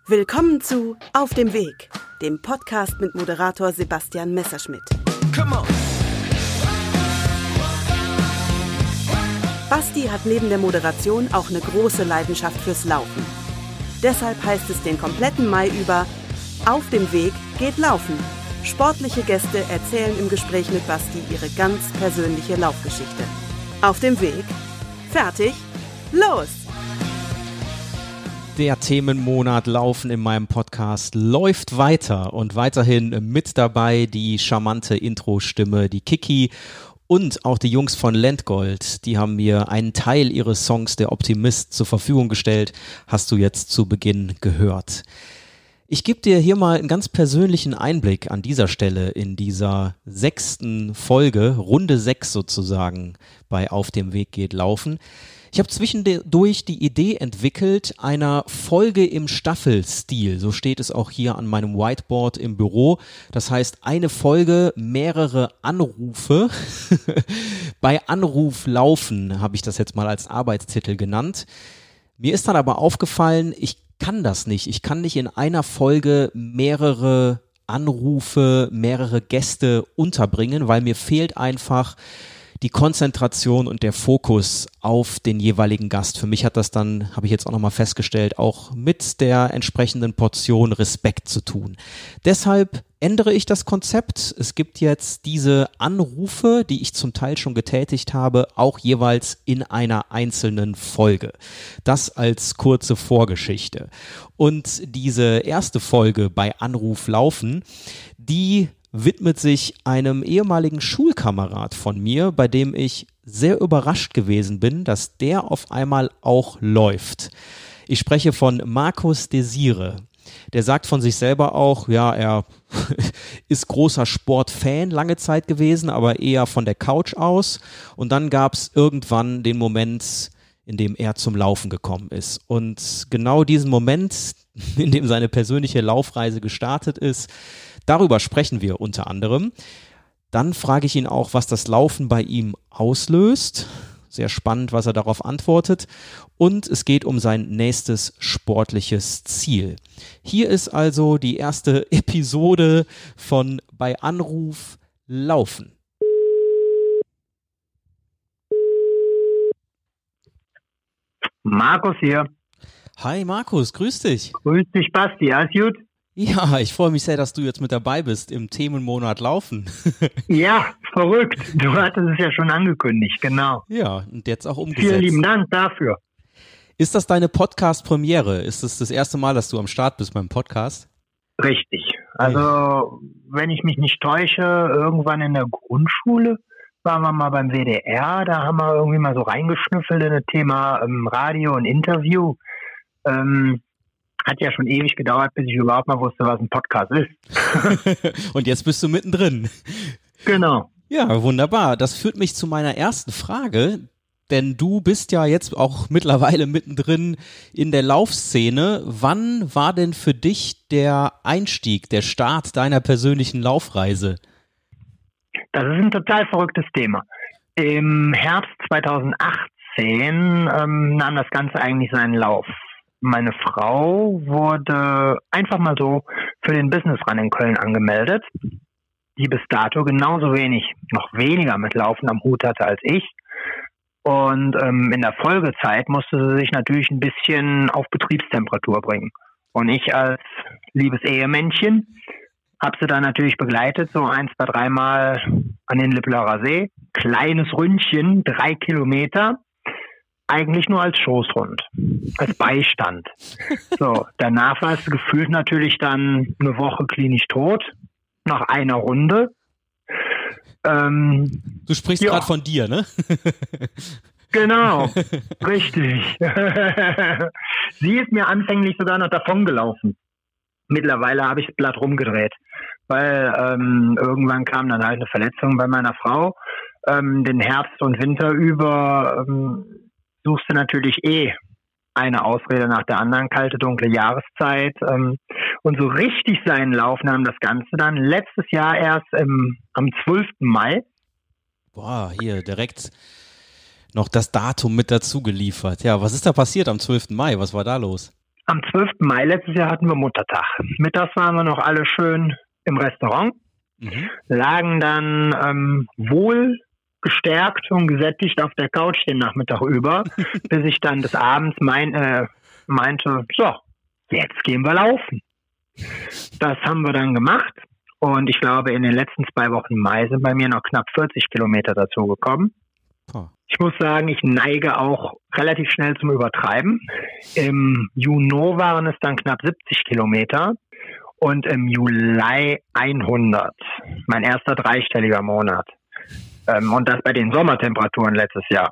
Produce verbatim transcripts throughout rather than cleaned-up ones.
Willkommen zu Auf dem Weg, dem Podcast mit Moderator Sebastian Messerschmidt. Come on. Basti hat neben der Moderation auch eine große Leidenschaft fürs Laufen. Deshalb heißt es den kompletten Mai über Auf dem Weg geht Laufen. Sportliche Gäste erzählen im Gespräch mit Basti ihre ganz persönliche Laufgeschichte. Auf dem Weg, fertig, los! Der Themenmonat Laufen in meinem Podcast läuft weiter und weiterhin mit dabei die charmante Intro-Stimme, die Kiki und auch die Jungs von Lendgold. Die haben mir einen Teil ihres Songs Der Optimist zur Verfügung gestellt, hast du jetzt zu Beginn gehört. Ich gebe dir hier mal einen ganz persönlichen Einblick an dieser Stelle in dieser sechsten Folge, Runde sechs sozusagen, bei Auf dem Weg geht Laufen. Ich habe zwischendurch die Idee entwickelt einer Folge im Staffelstil, so steht es auch hier an meinem Whiteboard im Büro. Das heißt, eine Folge, mehrere Anrufe. Bei Anruf laufen habe ich das jetzt mal als Arbeitstitel genannt. Mir ist dann aber aufgefallen, ich kann das nicht. Ich kann nicht in einer Folge mehrere Anrufe, mehrere Gäste unterbringen, weil mir fehlt einfach die Konzentration und der Fokus auf den jeweiligen Gast. Für mich hat das dann, habe ich jetzt auch nochmal festgestellt, auch mit der entsprechenden Portion Respekt zu tun. Deshalb ändere ich das Konzept. Es gibt jetzt diese Anrufe, die ich zum Teil schon getätigt habe, auch jeweils in einer einzelnen Folge. Das als kurze Vorgeschichte. Und diese erste Folge bei Anruf laufen, die widmet sich einem ehemaligen Schulkamerad von mir, bei dem ich sehr überrascht gewesen bin, dass der auf einmal auch läuft. Ich spreche von Markus Desire. Der sagt von sich selber auch, ja, er ist großer Sportfan lange Zeit gewesen, aber eher von der Couch aus. Und dann gab es irgendwann den Moment, in dem er zum Laufen gekommen ist. Und genau diesen Moment, in dem seine persönliche Laufreise gestartet ist, darüber sprechen wir unter anderem. Dann frage ich ihn auch, was das Laufen bei ihm auslöst. Sehr spannend, was er darauf antwortet. Und es geht um sein nächstes sportliches Ziel. Hier ist also die erste Episode von Bei Anruf Laufen. Markus hier. Hi Markus, grüß dich. Grüß dich Basti, alles gut? Ja, ich freue mich sehr, dass du jetzt mit dabei bist im Themenmonat Laufen. Ja, verrückt. Du hattest es ja schon angekündigt, genau. Ja, und jetzt auch umgesetzt. Vielen lieben Dank dafür. Ist das deine Podcast-Premiere? Ist das das erste Mal, dass du am Start bist beim Podcast? Richtig. Also, wenn ich mich nicht täusche, irgendwann in der Grundschule waren wir mal beim W D R. Da haben wir irgendwie mal so reingeschnüffelt in das Thema ähm, Radio und Interview. Ähm, Hat ja schon ewig gedauert, bis ich überhaupt mal wusste, was ein Podcast ist. Und jetzt bist du mittendrin. Genau. Ja, wunderbar. Das führt mich zu meiner ersten Frage, denn du bist ja jetzt auch mittlerweile mittendrin in der Laufszene. Wann war denn für dich der Einstieg, der Start deiner persönlichen Laufreise? Das ist ein total verrücktes Thema. Im Herbst zweitausendachtzehn ähm, nahm das Ganze eigentlich seinen Lauf. Meine Frau wurde einfach mal so für den Business Run in Köln angemeldet, die bis dato genauso wenig, noch weniger mit Laufen am Hut hatte als ich. Und ähm, in der Folgezeit musste sie sich natürlich ein bisschen auf Betriebstemperatur bringen. Und ich als liebes Ehemännchen habe sie dann natürlich begleitet, so ein, zwei, dreimal an den Lipplerer See. Kleines Ründchen, drei Kilometer. Eigentlich nur als Schoßhund, als Beistand. So, danach war es gefühlt natürlich dann eine Woche klinisch tot, nach einer Runde. Ähm, du sprichst ja. gerade von dir, ne? Genau, richtig. Sie ist mir anfänglich sogar noch davongelaufen. Mittlerweile habe ich das Blatt rumgedreht, weil ähm, irgendwann kam dann halt eine Verletzung bei meiner Frau. Ähm, den Herbst und Winter über ähm, suchst du natürlich eh eine Ausrede nach der anderen, kalte, dunkle Jahreszeit. Ähm, und so richtig seinen Lauf nahm das Ganze dann letztes Jahr erst im, am zwölften Mai. Boah, hier direkt noch das Datum mit dazu geliefert. Ja, was ist da passiert am zwölften Mai? Was war da los? Am zwölften Mai letztes Jahr hatten wir Muttertag. Mittags waren wir noch alle schön im Restaurant, mhm. lagen dann ähm, wohl gestärkt und gesättigt auf der Couch den Nachmittag über, bis ich dann des Abends mein, äh, meinte, so, jetzt gehen wir laufen. Das haben wir dann gemacht und ich glaube, in den letzten zwei Wochen Mai sind bei mir noch knapp vierzig Kilometer dazu gekommen. Oh. Ich muss sagen, ich neige auch relativ schnell zum Übertreiben. Im Juni waren es dann knapp siebzig Kilometer und im Juli hundert. Mein erster dreistelliger Monat. Ähm, und das bei den Sommertemperaturen letztes Jahr.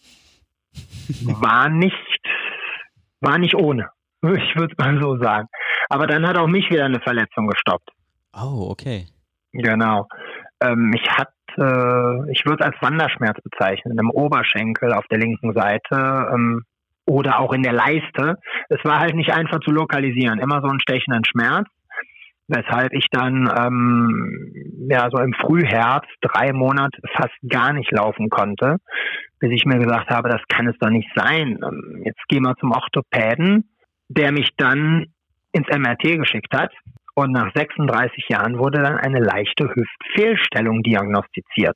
War nicht, war nicht ohne. Ich würde es mal so sagen. Aber dann hat auch mich wieder eine Verletzung gestoppt. Oh, okay. Genau. Ähm, ich hatte, äh, ich würde es als Wanderschmerz bezeichnen, im Oberschenkel auf der linken Seite ähm, oder auch in der Leiste. Es war halt nicht einfach zu lokalisieren. Immer so einen stechenden Schmerz. Weshalb ich dann ähm, ja so im Frühherbst drei Monate fast gar nicht laufen konnte, bis ich mir gesagt habe, das kann es doch nicht sein. Jetzt gehen wir zum Orthopäden, der mich dann ins M R T geschickt hat und nach sechsunddreißig Jahren wurde dann eine leichte Hüftfehlstellung diagnostiziert.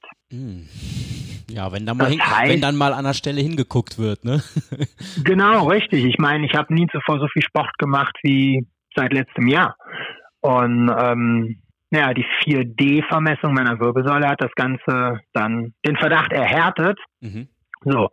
Ja, wenn dann mal, hin, heißt, wenn dann mal an der Stelle hingeguckt wird, ne? Genau, richtig. Ich meine, ich habe nie zuvor so viel Sport gemacht wie seit letztem Jahr. Und ähm, ja, die vier D Vermessung meiner Wirbelsäule hat das Ganze dann den Verdacht erhärtet. Mhm. So.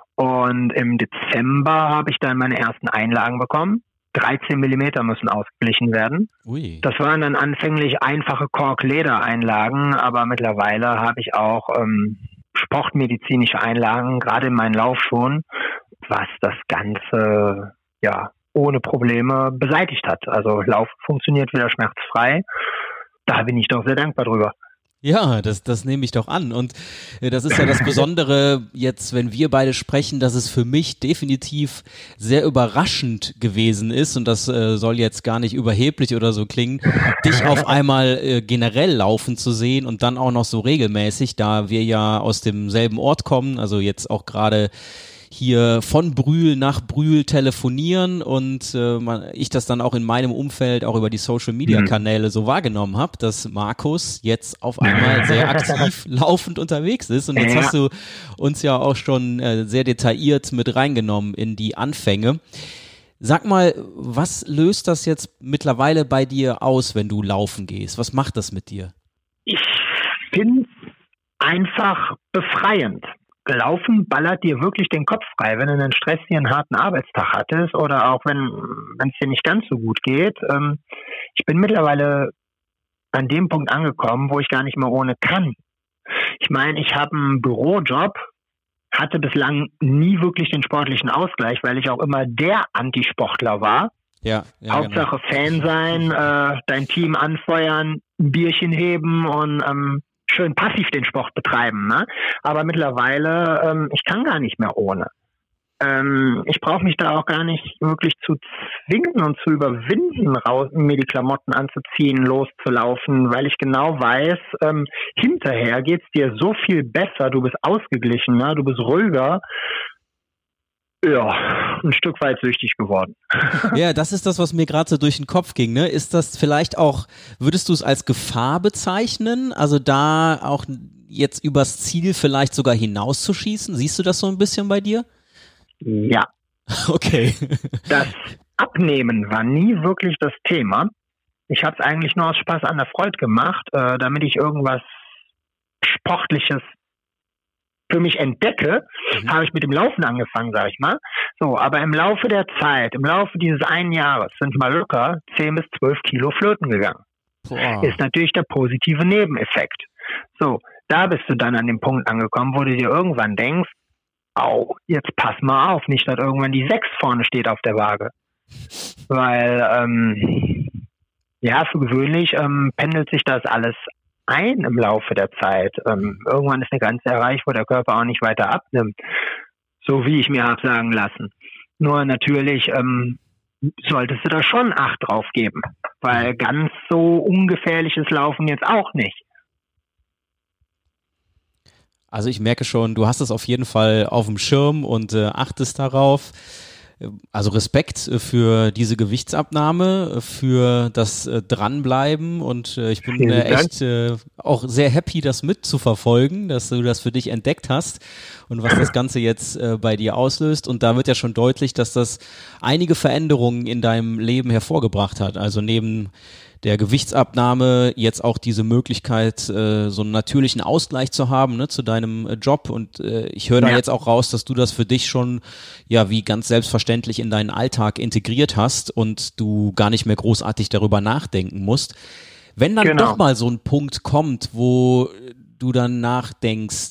Und im Dezember habe ich dann meine ersten Einlagen bekommen. dreizehn Millimeter müssen ausgeglichen werden. Ui. Das waren dann anfänglich einfache Kork-Leder-Einlagen, aber mittlerweile habe ich auch ähm, sportmedizinische Einlagen, gerade in meinen Laufschuhen, was das Ganze, ja, ohne Probleme beseitigt hat. Also Lauf funktioniert wieder schmerzfrei. Da bin ich doch sehr dankbar drüber. Ja, das, das nehme ich doch an. Und äh, das ist ja das Besondere jetzt, wenn wir beide sprechen, dass es für mich definitiv sehr überraschend gewesen ist, und das äh, soll jetzt gar nicht überheblich oder so klingen, dich auf einmal äh, generell laufen zu sehen und dann auch noch so regelmäßig, da wir ja aus demselben Ort kommen, also jetzt auch gerade hier von Brühl nach Brühl telefonieren und äh, man, ich das dann auch in meinem Umfeld auch über die Social-Media-Kanäle so wahrgenommen habe, dass Markus jetzt auf einmal sehr aktiv laufend unterwegs ist, und jetzt ja. hast du uns ja auch schon äh, sehr detailliert mit reingenommen in die Anfänge. Sag mal, was löst das jetzt mittlerweile bei dir aus, wenn du laufen gehst? Was macht das mit dir? Ich finde es einfach befreiend. Laufen ballert dir wirklich den Kopf frei, wenn du einen stressigen, harten Arbeitstag hattest oder auch wenn wenn es dir nicht ganz so gut geht. Ähm, ich bin mittlerweile an dem Punkt angekommen, wo ich gar nicht mehr ohne kann. Ich meine, ich habe einen Bürojob, hatte bislang nie wirklich den sportlichen Ausgleich, weil ich auch immer der Antisportler war. Ja, ja, Hauptsache genau. Fan sein, äh, dein Team anfeuern, ein Bierchen heben und ähm, schön passiv den Sport betreiben, ne? Aber mittlerweile, ähm, ich kann gar nicht mehr ohne. Ähm, ich brauche mich da auch gar nicht wirklich zu zwingen und zu überwinden, raus, mir die Klamotten anzuziehen, loszulaufen, weil ich genau weiß, ähm, hinterher geht's dir so viel besser, du bist ausgeglichener, du bist ruhiger. Ja, ein Stück weit süchtig geworden. Ja, das ist das, was mir gerade so durch den Kopf ging, ne? Ist das vielleicht auch, würdest du es als Gefahr bezeichnen? Also da auch jetzt übers Ziel vielleicht sogar hinauszuschießen? Siehst du das so ein bisschen bei dir? Ja. Okay. Das Abnehmen war nie wirklich das Thema. Ich habe es eigentlich nur aus Spaß an der Freude gemacht, äh, damit ich irgendwas Sportliches für mich entdecke, mhm. habe ich mit dem Laufen angefangen, sage ich mal. So, aber im Laufe der Zeit, im Laufe dieses einen Jahres sind mal locker zehn bis zwölf Kilo flöten gegangen. Boah. Ist natürlich der positive Nebeneffekt. So, da bist du dann an dem Punkt angekommen, wo du dir irgendwann denkst, au, jetzt pass mal auf, nicht, dass irgendwann die sechs vorne steht auf der Waage. Weil, ähm, ja, für gewöhnlich ähm, pendelt sich das alles ein im Laufe der Zeit. Ähm, irgendwann ist eine Grenze erreicht, wo der Körper auch nicht weiter abnimmt. So wie ich mir habe sagen lassen. Nur natürlich ähm, solltest du da schon Acht drauf geben. Weil ganz so ungefährliches Laufen jetzt auch nicht. Also ich merke schon, du hast es auf jeden Fall auf dem Schirm und äh, achtest darauf. Also Respekt für diese Gewichtsabnahme, für das äh, Dranbleiben und äh, ich bin äh, echt äh, auch sehr happy, das mitzuverfolgen, dass du das für dich entdeckt hast und was das Ganze jetzt äh, bei dir auslöst. Und da wird ja schon deutlich, dass das einige Veränderungen in deinem Leben hervorgebracht hat. Also neben der Gewichtsabnahme jetzt auch diese Möglichkeit, äh, so einen natürlichen Ausgleich zu haben, ne, zu deinem äh, Job. Und äh, ich höre da ja jetzt auch raus, dass du das für dich schon ja wie ganz selbstverständlich in deinen Alltag integriert hast und du gar nicht mehr großartig darüber nachdenken musst. Wenn dann Genau. doch mal so ein Punkt kommt, wo du dann nachdenkst,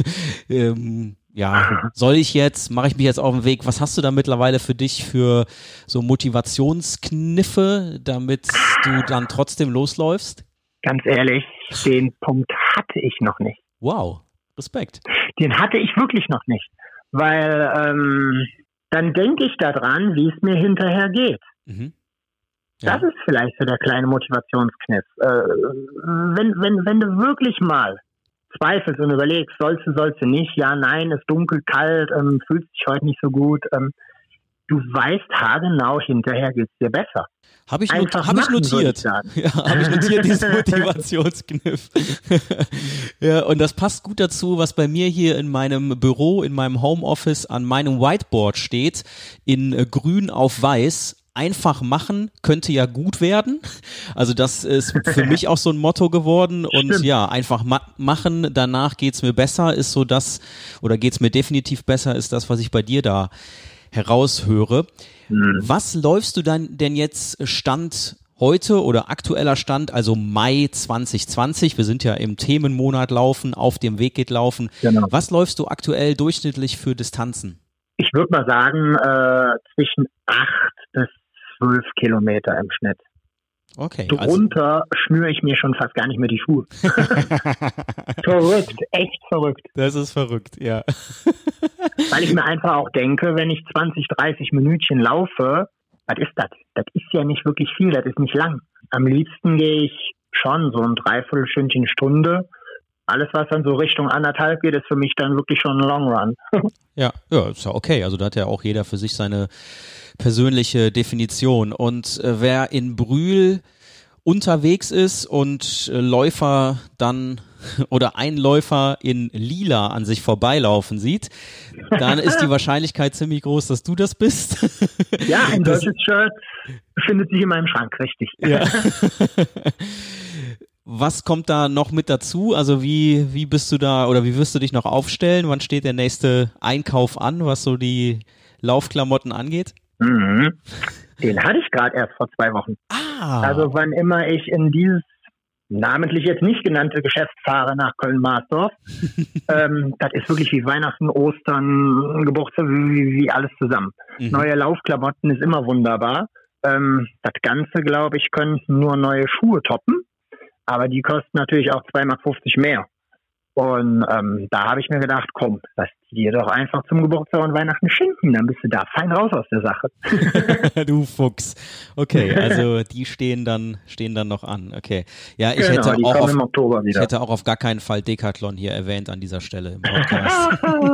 ähm, ja, soll ich jetzt, mache ich mich jetzt auf den Weg, was hast du da mittlerweile für dich für so Motivationskniffe, damit du dann trotzdem losläufst? Ganz ehrlich, den Punkt hatte ich noch nicht. Wow, Respekt. Den hatte ich wirklich noch nicht, weil ähm, dann denke ich daran, wie es mir hinterher geht. Mhm. Ja. Das ist vielleicht so der kleine Motivationskniff. Äh, wenn, wenn, wenn du wirklich mal zweifelst und überlegst, sollst du, sollst du nicht, ja, nein, ist dunkel, kalt, ähm, fühlst dich heute nicht so gut, ähm, du weißt haargenau, hinterher geht's dir besser. Habe ich, not, hab ich machen, notiert. Ich ja, habe ich notiert, diesen Motivationskniff. Ja, und das passt gut dazu, was bei mir hier in meinem Büro, in meinem Homeoffice an meinem Whiteboard steht, in äh, grün auf weiß. Einfach machen könnte ja gut werden. Also das ist für mich auch so ein Motto geworden. Und Stimmt. ja, einfach ma- machen, danach geht's mir besser, ist so das, oder geht's mir definitiv besser, ist das, was ich bei dir da heraushöre. Mhm. Was läufst du dann denn jetzt Stand heute oder aktueller Stand, also Mai zwanzig zwanzig, wir sind ja im Themenmonat laufen, auf dem Weg geht laufen. Genau. Was läufst du aktuell durchschnittlich für Distanzen? Ich würde mal sagen, äh, zwischen acht bis zwölf Kilometer im Schnitt. Okay. Drunter also schnüre ich mir schon fast gar nicht mehr die Schuhe. Verrückt, echt verrückt. Das ist verrückt, ja. Weil ich mir einfach auch denke, wenn ich zwanzig, dreißig Minütchen laufe, was ist das? Das ist ja nicht wirklich viel, das ist nicht lang. Am liebsten gehe ich schon so ein Dreiviertelstündchen, Stunde. Alles, was dann so Richtung anderthalb geht, ist für mich dann wirklich schon ein Long Run. Ja, ja, ist ja okay. Also da hat ja auch jeder für sich seine persönliche Definition. Und äh, wer in Brühl unterwegs ist und äh, Läufer dann oder ein Läufer in Lila an sich vorbeilaufen sieht, dann ist die Wahrscheinlichkeit ziemlich groß, dass du das bist. Ja, ein deutsches Shirt befindet sich in meinem Schrank, richtig. Ja. Was kommt da noch mit dazu? Also wie, wie bist du da oder wie wirst du dich noch aufstellen? Wann steht der nächste Einkauf an, was so die Laufklamotten angeht? Mhm. Den hatte ich gerade erst vor zwei Wochen. Ah. Also wann immer ich in dieses namentlich jetzt nicht genannte Geschäft fahre nach Köln-Marsdorf, ähm, das ist wirklich wie Weihnachten, Ostern, Geburtstag, wie, wie alles zusammen. Mhm. Neue Laufklamotten ist immer wunderbar. Ähm, das Ganze, glaube ich, können nur neue Schuhe toppen. Aber die kosten natürlich auch zwei Mark fünfzig mehr. Und ähm, da habe ich mir gedacht, komm, lass dir doch einfach zum Geburtstag und Weihnachten schenken. Dann bist du da fein raus aus der Sache. Du Fuchs. Okay, also die stehen dann stehen dann noch an. Okay. Ja, ich, genau, hätte, auch auf, im Oktober wieder. ich hätte auch auf gar keinen Fall Decathlon hier erwähnt an dieser Stelle im Podcast.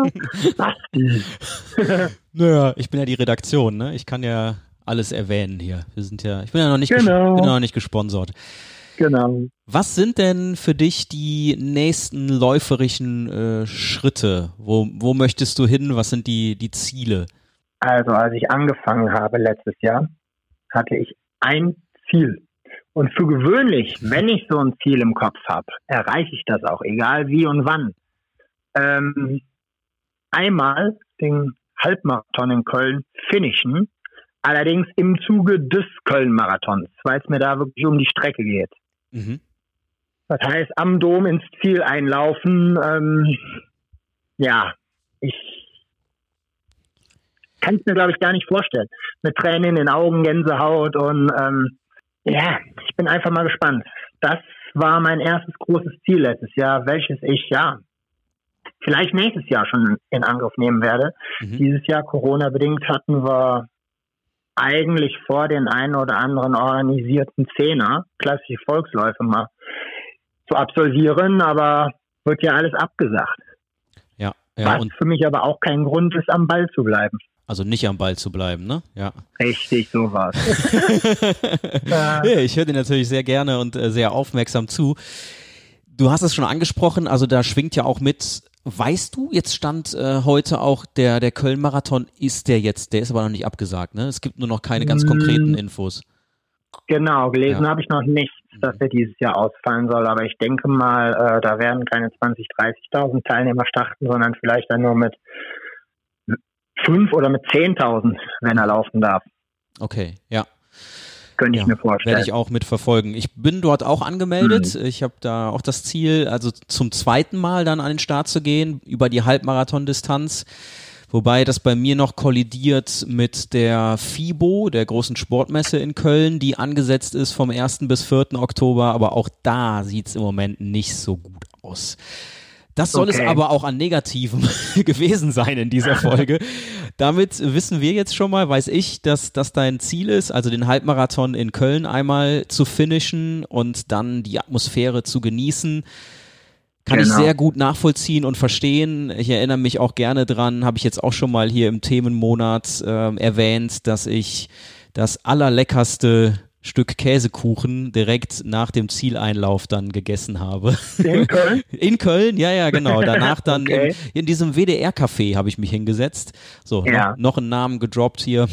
Naja, ich bin ja die Redaktion, ne? Ich kann ja alles erwähnen hier. Wir sind ja, ich bin ja noch nicht, genau. ges- bin ja noch nicht gesponsert. Genau. Was sind denn für dich die nächsten läuferischen äh, Schritte? Wo, wo möchtest du hin? Was sind die, die Ziele? Also als ich angefangen habe letztes Jahr, hatte ich ein Ziel. Und für gewöhnlich, wenn ich so ein Ziel im Kopf habe, erreiche ich das auch, egal wie und wann. Ähm, einmal den Halbmarathon in Köln finishen, allerdings im Zuge des Köln-Marathons, weil es mir da wirklich um die Strecke geht. Mhm. Das heißt, am Dom ins Ziel einlaufen, ähm, ja, ich kann es mir, glaube ich, gar nicht vorstellen. Mit Tränen in den Augen, Gänsehaut und ähm, ja, ich bin einfach mal gespannt. Das war mein erstes großes Ziel letztes Jahr, welches ich, ja, vielleicht nächstes Jahr schon in Angriff nehmen werde. Mhm. Dieses Jahr, Corona-bedingt, hatten wir eigentlich vor, den einen oder anderen organisierten Zehner, klassische Volksläufe mal zu absolvieren, aber wird ja alles abgesagt. Ja, ja. Was Und für mich aber auch kein Grund ist, am Ball zu bleiben. Also nicht am Ball zu bleiben, ne? Ja. Richtig, so war's. Ja, ich höre dir natürlich sehr gerne und äh, sehr aufmerksam zu. Du hast es schon angesprochen, also da schwingt ja auch mit, weißt du, jetzt stand äh, heute auch der, der Köln-Marathon, ist der jetzt, der ist aber noch nicht abgesagt, ne? Es gibt nur noch keine ganz konkreten Infos. Genau, gelesen Ja. habe ich noch nichts, dass er dieses Jahr ausfallen soll, aber ich denke mal, äh, da werden keine zwanzigtausend, dreißigtausend Teilnehmer starten, sondern vielleicht dann nur mit fünf oder mit zehntausend, wenn er laufen darf. Okay, ja. Könnte ich Ja, mir vorstellen. werde ich auch mitverfolgen. Ich bin dort auch angemeldet. Mhm. Ich habe da auch das Ziel, also zum zweiten Mal dann an den Start zu gehen, über die Halbmarathon-Distanz. Wobei das bei mir noch kollidiert mit der FIBO, der großen Sportmesse in Köln, die angesetzt ist vom ersten bis vierten Oktober. Aber auch da sieht es im Moment nicht so gut aus. Das soll okay. es aber auch an Negativen gewesen sein in dieser Folge. Damit wissen wir jetzt schon mal, weiß ich, dass das dein Ziel ist, also den Halbmarathon in Köln einmal zu finishen und dann die Atmosphäre zu genießen. Kann genau. ich sehr gut nachvollziehen und verstehen. Ich erinnere mich auch gerne dran, habe ich jetzt auch schon mal hier im Themenmonat äh, erwähnt, dass ich das allerleckerste Stück Käsekuchen direkt nach dem Zieleinlauf dann gegessen habe. In Köln? In Köln, ja, ja, genau. Danach dann okay. in, in diesem W D R-Café habe ich mich hingesetzt. So, ja. noch, noch einen Namen gedroppt hier.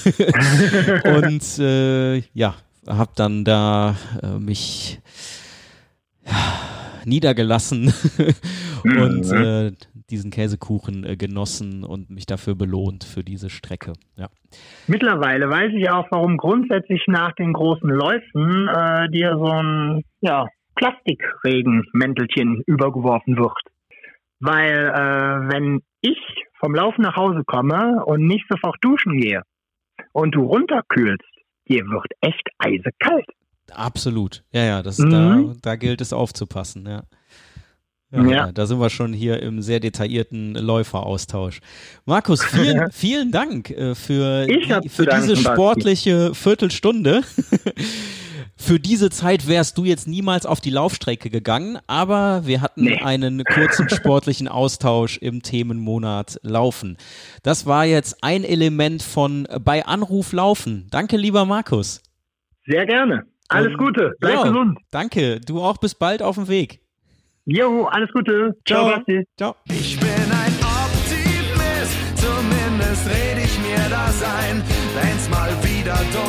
Und äh, ja, habe dann da äh, mich ja, niedergelassen und äh, diesen Käsekuchen äh, genossen und mich dafür belohnt für diese Strecke. Ja. Mittlerweile weiß ich auch, warum grundsätzlich nach den großen Läufen äh, dir so ein ja, Plastikregenmäntelchen übergeworfen wird. Weil äh, wenn ich vom Laufen nach Hause komme und nicht sofort duschen gehe und du runterkühlst, dir wird echt eisekalt. Absolut. Ja, ja, das, mhm. da, da gilt es aufzupassen, ja. Ja, ja. ja, da sind wir schon hier im sehr detaillierten Läuferaustausch. Markus, vielen, vielen Dank äh, für, die, für diese sportliche Viertelstunde. Für diese Zeit wärst du jetzt niemals auf die Laufstrecke gegangen, aber wir hatten nee. einen kurzen sportlichen Austausch im Themenmonat Laufen. Das war jetzt ein Element von Bei Anruf Laufen. Danke, lieber Markus. Sehr gerne. Alles Und, Gute. Bleib ja, gesund. Danke. Du auch. Bis bald auf dem Weg. Jo, alles Gute. Ciao, Basti. Ciao. Ich bin ein Optimist, zumindest rede ich mir das ein, wenn's mal wieder dumm